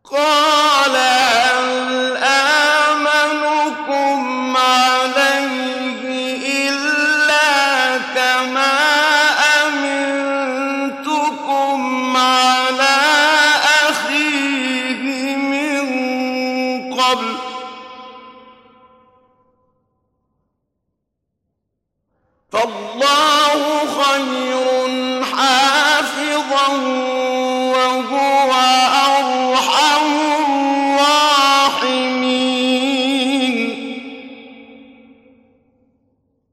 قال هل آمنكم عليه إلا كما أمنتكم على أخيه من قبل